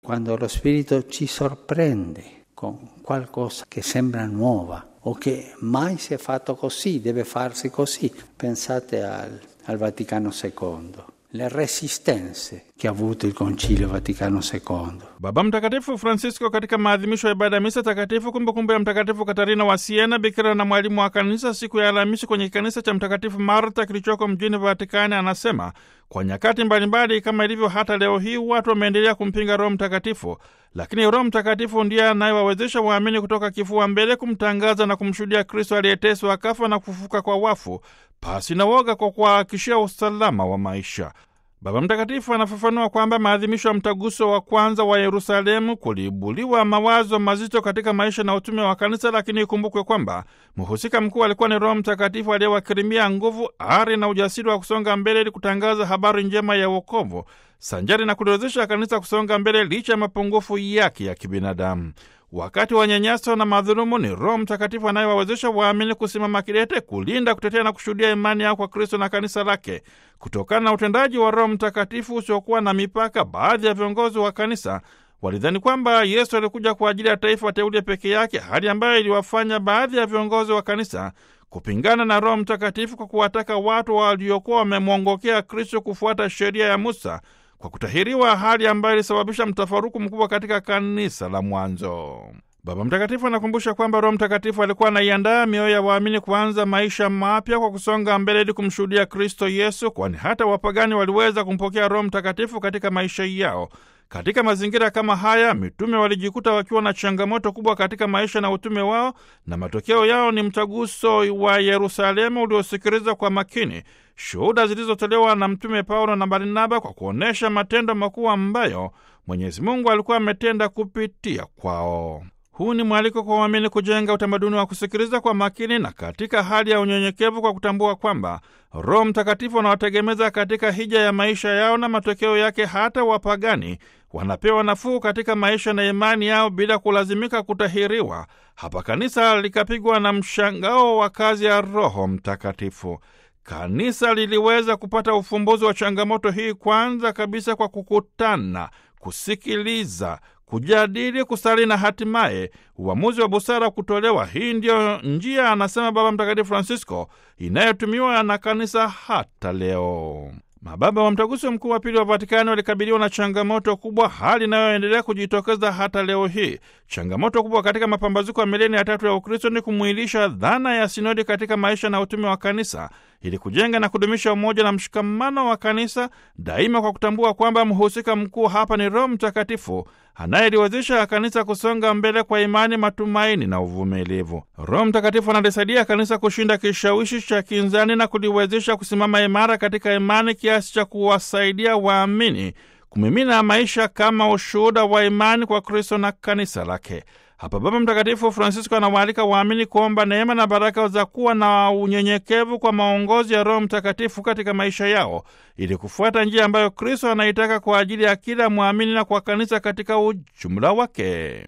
quando lo Spirito ci sorprende con qualcosa che sembra nuova o che mai si è fatto così, deve farsi così. Pensate al Vaticano II. Le resistenze che ha avuto il Concilio Vaticano II. Baba Mtakatifu Francisco katika maadhimisho ya ibada ya misa takatifu kumbukumbu ya Mtakatifu Katarina wa Siena, bikira na mwalimu wa kanisa, siku ya Alhamisi kwenye kanisa cha Mtakatifu Marta kilichoko mjini Vatikani, anasema kwa nyakati mbalimbali kama ilivyo hata leo hii watu wameendelea kumpinga Roho Mtakatifu, lakini Roho Mtakatifu ndiye anayewawezesha waamini kutoka kifua mbele kumtangaza na kumshuhudia Kristo aliyeteswa, akafa na kufufuka kwa wafu, pasi na woga, kwa kuhakikishia usalama wa maisha. Baba Mtakatifu anafafanua kwamba maadhimisho ya mtaguso wa kwanza wa Yerusalemu kuliibuliwa mawazo mazito katika maisha na utume wa kanisa, lakini ikumbukwe kwamba mhusika mkuu alikuwa ni Roho Mtakatifu aliyewakirimia nguvu, ari na ujasiri wa kusonga mbele ili kutangaza habari njema ya wokovu, sanjari na kuliwezesha kanisa kusonga mbele licha ya mapungufu yake ya kibinadamu. Wakati wa nyanyaso na madhulumu, ni Roho Mtakatifu anayewawezesha waamini kusimama kidete, kulinda, kutetea na kushuhudia imani yao kwa Kristo na kanisa lake. Kutokana na utendaji wa Roho Mtakatifu usiokuwa na mipaka, baadhi ya viongozi wa kanisa walidhani kwamba Yesu alikuja kwa ajili ya taifa teule peke yake, hali ambayo iliwafanya baadhi ya viongozi wa kanisa kupingana na Roho Mtakatifu kwa kuwataka watu waliokuwa wamemwongokea Kristo kufuata sheria ya Musa kwa kutahiriwa, hali ambayo ilisababisha mtafaruku mkubwa katika kanisa la mwanzo. Baba Mtakatifu anakumbusha kwamba Roho Mtakatifu alikuwa anaiandaa mioyo ya waamini kuanza maisha mapya kwa kusonga mbele ili kumshuhudia Kristo Yesu, kwani hata wapagani waliweza kumpokea Roho Mtakatifu katika maisha yao. Katika mazingira kama haya, mitume walijikuta wakiwa na changamoto kubwa katika maisha na utume wao, na matokeo yao ni mtaguso wa Yerusalemu uliosikiliza kwa makini shuhuda zilizotolewa na Mtume Paulo na Barnaba kwa kuonesha matendo makuu ambayo Mwenyezi Mungu alikuwa ametenda kupitia kwao. Huu ni mwaliko kwa waamini kujenga utamaduni wa kusikiliza kwa makini na katika hali ya unyenyekevu, kwa kutambua kwamba Roho Mtakatifu anawategemeza katika hija ya maisha yao, na matokeo yake hata wapagani wanapewa nafuu katika maisha na imani yao bila kulazimika kutahiriwa. Hapa kanisa likapigwa na mshangao wa kazi ya Roho Mtakatifu. Kanisa liliweza kupata ufumbuzi wa changamoto hii kwanza kabisa kwa kukutana, kusikiliza, kujadili, kusali na hatimaye uamuzi wa busara kutolewa. Hii ndiyo njia, anasema Baba Mtakatifu Francisco, inayotumiwa na kanisa hata leo. Mababa wa Mtaguso Mkuu wa Pili wa Vatikani walikabiliwa na changamoto kubwa, hali inayoendelea kujitokeza hata leo hii. Changamoto kubwa katika mapambazuko ya milenia ya tatu ya Ukristo ni kumwilisha dhana ya sinodi katika maisha na utume wa kanisa, ili kujenga na kudumisha umoja na mshikamano wa kanisa daima, kwa kutambua kwamba mhusika mkuu hapa ni Roho Mtakatifu anayeliwezesha kanisa kusonga mbele kwa imani, matumaini na uvumilivu. Roho Mtakatifu analisaidia kanisa kushinda kishawishi cha kinzani na kuliwezesha kusimama imara katika imani, kiasi cha kuwasaidia waamini kumimina maisha kama ushuhuda wa imani kwa Kristo na kanisa lake. Hapa Baba Mtakatifu Francisco anawaalika waamini kuomba neema na baraka za kuwa na unyenyekevu kwa maongozi ya Roho Mtakatifu katika maisha yao, ili kufuata njia ambayo Kristo anaitaka kwa ajili ya kila mwamini na kwa kanisa katika ujumla wake.